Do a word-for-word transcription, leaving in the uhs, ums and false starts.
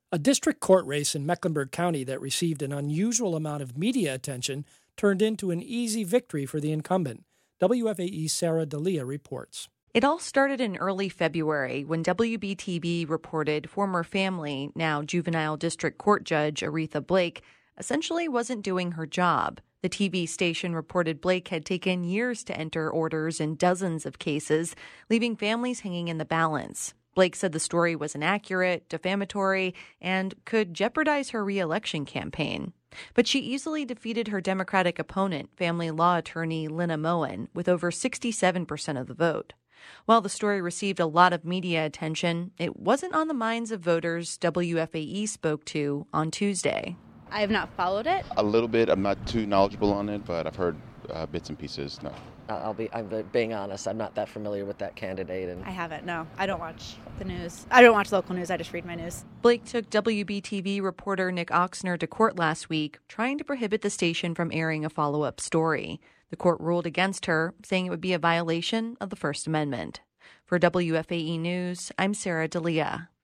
A district court race in Mecklenburg County that received an unusual amount of media attention turned into an easy victory for the incumbent. W F A E's Sarah D'Elia reports. It all started in early February when W B T V reported former family, now juvenile district court judge Aretha Blake, essentially wasn't doing her job. The T V station reported Blake had taken years to enter orders in dozens of cases, leaving families hanging in the balance. Blake said the story was inaccurate, defamatory, and could jeopardize her re-election campaign. But she easily defeated her Democratic opponent, family law attorney Lina Moen, with over sixty-seven percent of the vote. While the story received a lot of media attention, it wasn't on the minds of voters W F A E spoke to on Tuesday. I have not followed it. A little bit. I'm not too knowledgeable on it, but I've heard uh, bits and pieces. No. I'll be I'm being honest. I'm not that familiar with that candidate. And I haven't, no. I don't watch the news. I don't watch local news. I just read my news. Blake took W B T V reporter Nick Oxner to court last week, trying to prohibit the station from airing a follow-up story. The court ruled against her, saying it would be a violation of the First Amendment. For W F A E News, I'm Sarah D'Elia.